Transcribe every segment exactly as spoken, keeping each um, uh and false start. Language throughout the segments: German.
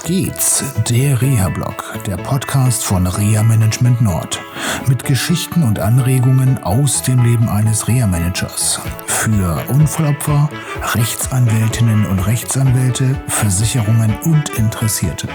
geht's, der Reha-Blog, der Podcast von Reha Management Nord. Mit Geschichten und Anregungen aus dem Leben eines Reha-Managers. Für Unfallopfer, Rechtsanwältinnen und Rechtsanwälte, Versicherungen und Interessierte.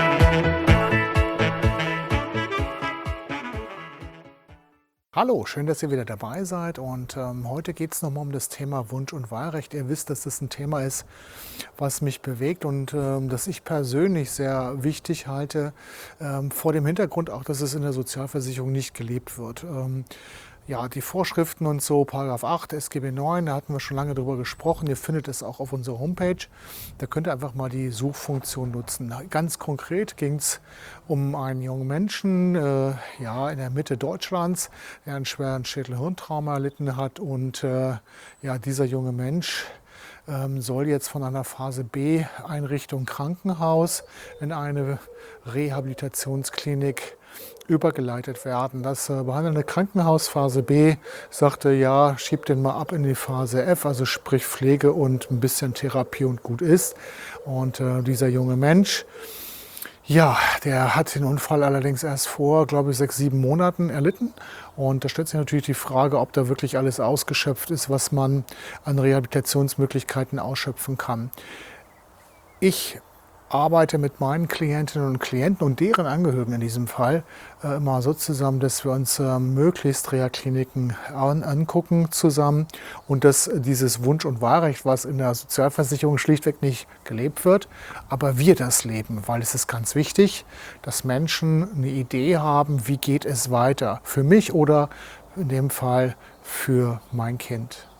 Hallo, schön, dass ihr wieder dabei seid und ähm, heute geht es nochmal um das Thema Wunsch- und Wahlrecht. Ihr wisst, dass das ein Thema ist, was mich bewegt und ähm, das ich persönlich sehr wichtig halte, ähm, vor dem Hintergrund auch, dass es in der Sozialversicherung nicht gelebt wird. Ähm, Ja, die Vorschriften und so, Paragraph acht, S G B neun, da hatten wir schon lange drüber gesprochen. Ihr findet es auch auf unserer Homepage. Da könnt ihr einfach mal die Suchfunktion nutzen. Ganz konkret ging es um einen jungen Menschen äh, ja, in der Mitte Deutschlands, der einen schweren Schädel-Hirntrauma erlitten hat. Und äh, ja, dieser junge Mensch ähm, soll jetzt von einer Phase B-Einrichtung Krankenhaus in eine Rehabilitationsklinik übergeleitet werden. Das äh, behandelnde Krankenhaus Phase B sagte, ja, schiebt den mal ab in die Phase F, also sprich Pflege und ein bisschen Therapie und gut ist. Und äh, dieser junge Mensch, ja, der hat den Unfall allerdings erst vor, glaube ich, sechs, sieben Monaten erlitten. Und da stellt sich natürlich die Frage, ob da wirklich alles ausgeschöpft ist, was man an Rehabilitationsmöglichkeiten ausschöpfen kann. Ich arbeite mit meinen Klientinnen und Klienten und deren Angehörigen in diesem Fall äh, immer so zusammen, dass wir uns äh, möglichst Reha-Kliniken an, angucken zusammen und dass dieses Wunsch- und Wahlrecht, was in der Sozialversicherung schlichtweg nicht gelebt wird, aber wir das leben, weil es ist ganz wichtig, dass Menschen eine Idee haben, wie geht es weiter für mich oder in dem Fall für mein Kind.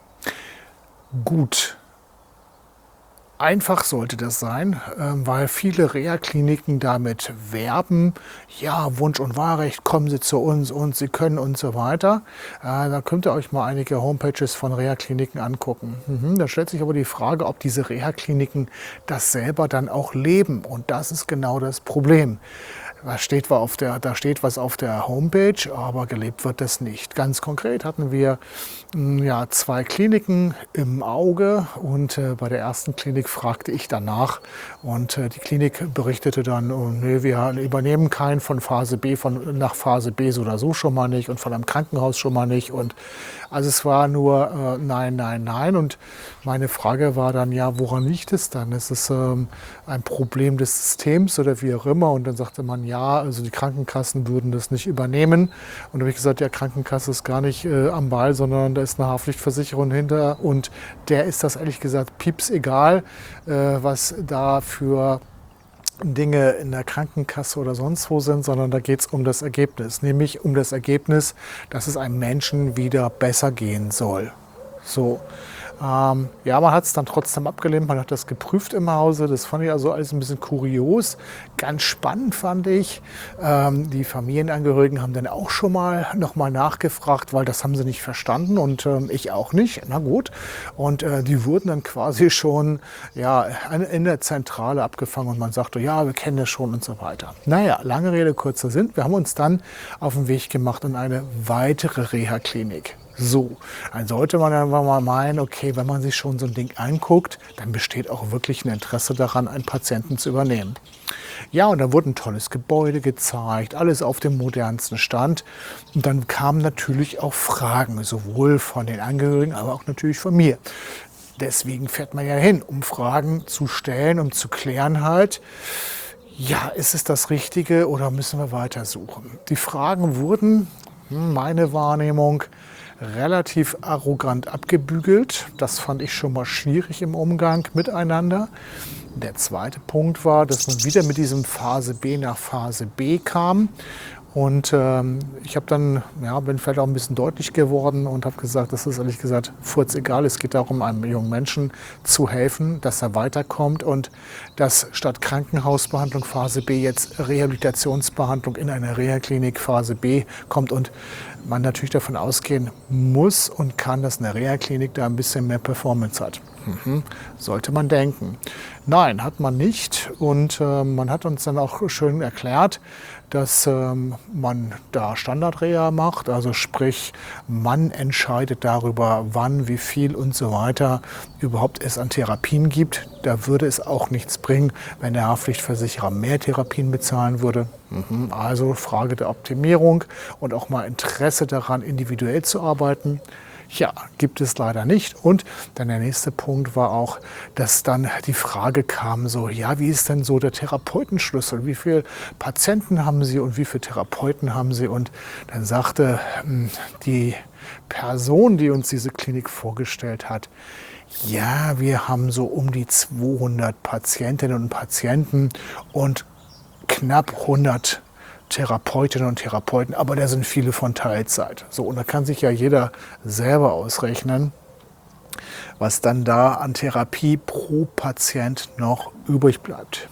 Gut. Einfach sollte das sein, weil viele Reha-Kliniken damit werben, ja, Wunsch- und Wahlrecht, kommen Sie zu uns und Sie können und so weiter. Da könnt ihr euch mal einige Homepages von Reha-Kliniken angucken. Da stellt sich aber die Frage, ob diese Reha-Kliniken das selber dann auch leben. Und das ist genau das Problem. Da steht, was auf der, da steht was auf der Homepage, aber gelebt wird das nicht. Ganz konkret hatten wir ja, zwei Kliniken im Auge und äh, bei der ersten Klinik fragte ich danach und äh, die Klinik berichtete dann, oh, nee, wir übernehmen keinen von Phase B, von nach Phase B so oder so schon mal nicht und von einem Krankenhaus schon mal nicht. Und also es war nur äh, nein, nein, nein. Und meine Frage war dann, ja, woran liegt es dann? Ist es ähm, ein Problem des Systems oder wie auch immer? Und dann sagte man, ja, also die Krankenkassen würden das nicht übernehmen. Und da habe ich gesagt, ja, Krankenkasse ist gar nicht äh, am Ball, sondern da ist eine Haftpflichtversicherung hinter. Und der ist das ehrlich gesagt pieps egal, äh, was da für Dinge in der Krankenkasse oder sonst wo sind, sondern da geht es um das Ergebnis. Nämlich um das Ergebnis, dass es einem Menschen wieder besser gehen soll. So. Ähm, ja, man hat es dann trotzdem abgelehnt, man hat das geprüft im Hause, das fand ich also alles ein bisschen kurios. Ganz spannend fand ich, ähm, die Familienangehörigen haben dann auch schon mal nochmal nachgefragt, weil das haben sie nicht verstanden und ähm, ich auch nicht, na gut. Und äh, die wurden dann quasi schon ja, in der Zentrale abgefangen und man sagte, ja, wir kennen das schon und so weiter. Naja, lange Rede, kurzer Sinn, wir haben uns dann auf den Weg gemacht in eine weitere Reha-Klinik. So, dann sollte man einfach mal meinen, okay, wenn man sich schon so ein Ding anguckt, dann besteht auch wirklich ein Interesse daran, einen Patienten zu übernehmen. Ja, und dann wurde ein tolles Gebäude gezeigt, alles auf dem modernsten Stand. Und dann kamen natürlich auch Fragen, sowohl von den Angehörigen, aber auch natürlich von mir. Deswegen fährt man ja hin, um Fragen zu stellen, um zu klären halt, ja, ist es das Richtige oder müssen wir weitersuchen? Die Fragen wurden, meine Wahrnehmung, relativ arrogant abgebügelt. Das fand ich schon mal schwierig im Umgang miteinander. Der zweite Punkt war, dass man wieder mit diesem Phase B nach Phase B kam. Und ähm, ich habe dann, ja, bin vielleicht auch ein bisschen deutlich geworden und habe gesagt, das ist ehrlich gesagt furzegal. Es geht darum, einem jungen Menschen zu helfen, dass er weiterkommt und dass statt Krankenhausbehandlung Phase B jetzt Rehabilitationsbehandlung in einer Reha-Klinik Phase B kommt und man natürlich davon ausgehen muss und kann, dass eine Reha-Klinik da ein bisschen mehr Performance hat. Mhm. Sollte man denken. Nein, hat man nicht. Und äh, man hat uns dann auch schön erklärt, dass ähm, man da Standardreha macht. Also sprich, man entscheidet darüber, wann, wie viel und so weiter überhaupt es an Therapien gibt. Da würde es auch nichts bringen, wenn der Haftpflichtversicherer mehr Therapien bezahlen würde. Mhm. Also Frage der Optimierung und auch mal Interesse daran, individuell zu arbeiten. Ja, gibt es leider nicht. Und dann der nächste Punkt war auch, dass dann die Frage kam, so, ja, wie ist denn so der Therapeutenschlüssel? Wie viele Patienten haben Sie und wie viele Therapeuten haben Sie? Und dann sagte die Person, die uns diese Klinik vorgestellt hat, ja, wir haben so um die zweihundert Patientinnen und Patienten und knapp hundert Therapeutinnen und Therapeuten, aber da sind viele von Teilzeit. So, und da kann sich ja jeder selber ausrechnen, was dann da an Therapie pro Patient noch übrig bleibt.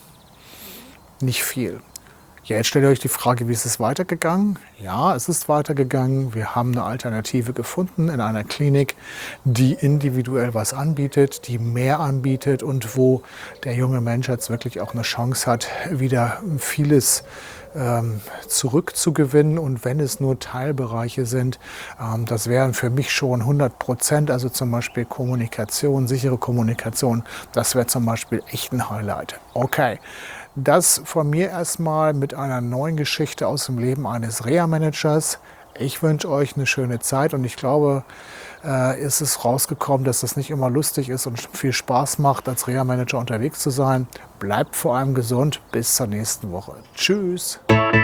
Nicht viel. Ja, jetzt stellt ihr euch die Frage, wie ist es weitergegangen? Ja, es ist weitergegangen. Wir haben eine Alternative gefunden in einer Klinik, die individuell was anbietet, die mehr anbietet und wo der junge Mensch jetzt wirklich auch eine Chance hat, wieder vieles ähm, zurückzugewinnen. Und wenn es nur Teilbereiche sind, ähm, das wären für mich schon hundert Prozent, also zum Beispiel Kommunikation, sichere Kommunikation, das wäre zum Beispiel echt ein Highlight. Okay. Das von mir erstmal mit einer neuen Geschichte aus dem Leben eines Reha-Managers. Ich wünsche euch eine schöne Zeit und ich glaube, äh, ist es rausgekommen, dass das nicht immer lustig ist und viel Spaß macht, als Reha-Manager unterwegs zu sein. Bleibt vor allem gesund. Bis zur nächsten Woche. Tschüss.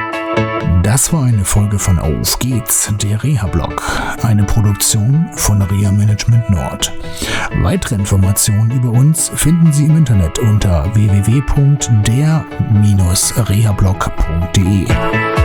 Das war eine Folge von Auf geht's, der Reha-Blog, eine Produktion von Reha Management Nord. Weitere Informationen über uns finden Sie im Internet unter w w w punkt der Bindestrich rehablog punkt de.